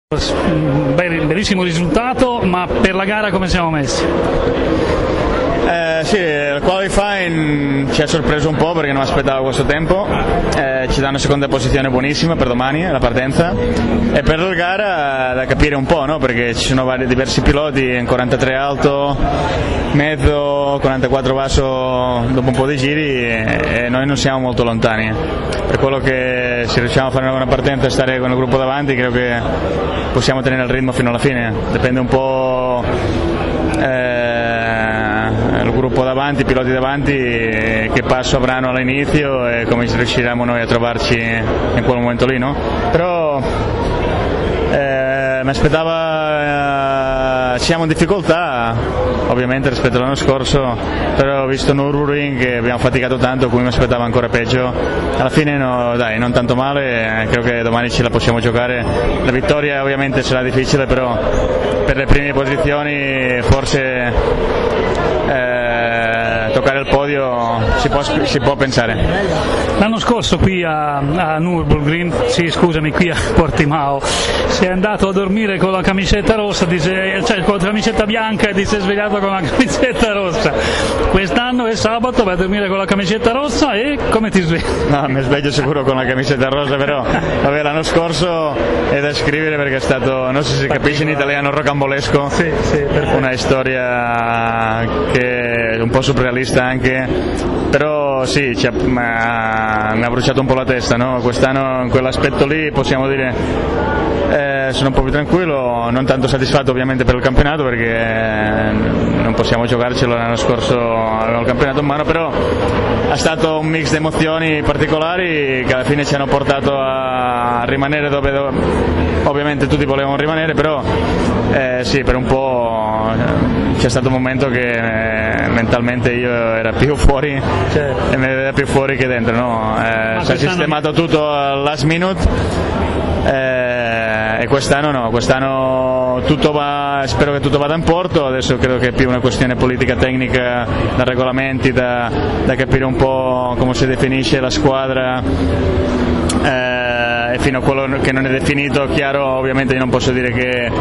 Bellissimo risultato, ma per la gara come siamo messi? Sì, il qualifying ci ha sorpreso un po' perché non aspettavo questo tempo, ci dà una seconda posizione buonissima per domani, la partenza, e per la gara da capire un po', no? Perché ci sono diversi piloti, 43 alto, mezzo, 44 basso dopo un po' di giri e noi non siamo molto lontani. Per quello che se riusciamo a fare una buona partenza e stare con il gruppo davanti, credo che possiamo tenere il ritmo fino alla fine, dipende un po' il gruppo davanti, i piloti davanti che passo avranno all'inizio e come riusciremo noi a trovarci in quel momento lì, no? Però mi aspettava, siamo in difficoltà ovviamente rispetto all'anno scorso, però ho visto Nürburgring che abbiamo faticato tanto, quindi mi aspettava ancora peggio. Alla fine no, dai, non tanto male, credo che domani ce la possiamo giocare. La vittoria ovviamente sarà difficile, però per le prime posizioni forse toccare il podio si può pensare. L'anno scorso qui a Nürburgring, qui a Portimao, si è andato a dormire con la camicetta rossa, cioè con la camicetta bianca e si è svegliato con la camicetta rossa. Quest'anno è sabato, vai a dormire con la camicetta rossa e come ti svegli? No, mi sveglio sicuro con la camicetta rossa, però vabbè, l'anno scorso è da scrivere perché è stato, non so se si capisce in italiano, rocambolesco, sì, una storia che è un po' surrealista anche, però sì, mi ha bruciato un po' la testa, no? Quest'anno in quell'aspetto lì possiamo dire sono un po' più tranquillo, non tanto soddisfatto ovviamente per il campionato perché non possiamo giocarcelo, l'anno scorso avevamo il campionato in mano, però è stato un mix di emozioni particolari che alla fine ci hanno portato a rimanere dove ovviamente tutti volevano rimanere, però sì, per un po' c'è stato un momento che mentalmente io ero più fuori e mi vedeva più fuori che dentro, no? Si è sistemato tutto al last minute. E quest'anno no, quest'anno spero che tutto vada in porto, adesso credo che è più una questione politica tecnica, da regolamenti, da capire un po' come si definisce la squadra, e fino a quello che non è definito, chiaro, ovviamente io non posso dire che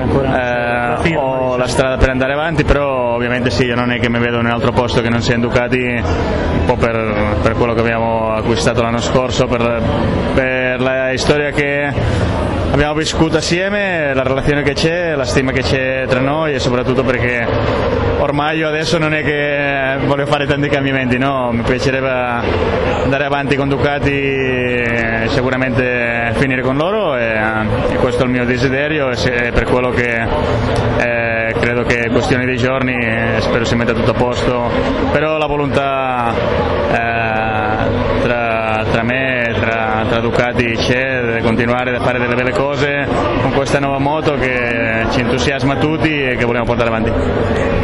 ho la strada per andare avanti, però ovviamente sì, io non è che mi vedo in un altro posto che non sia in Ducati, un po' per quello che abbiamo acquistato l'anno scorso, per la storia che abbiamo vissuto assieme, la relazione che c'è, la stima che c'è tra noi e soprattutto perché ormai io adesso non è che voglio fare tanti cambiamenti, no? Mi piacerebbe andare avanti con Ducati, sicuramente finire con loro e questo è il mio desiderio e per quello che credo che è questione di giorni, spero si metta tutto a posto, però la volontà tra me e tra Ducati c'è, deve continuare a fare delle belle cose con questa nuova moto che ci entusiasma tutti e che vogliamo portare avanti.